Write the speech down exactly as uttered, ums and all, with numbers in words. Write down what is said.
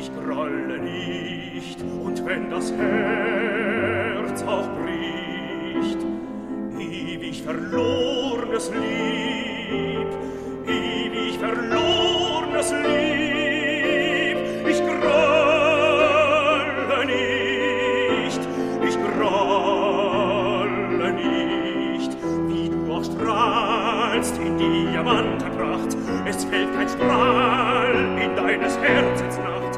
ich grolle nicht, und wenn das Herz auch bricht, ewig verlornes Lieb, ewig verlornes Lieb, ich grolle nicht, ich grolle nicht, wie du auch strahlst in Diamantenpracht, es fällt kein Strahl in deines Herzens Nacht.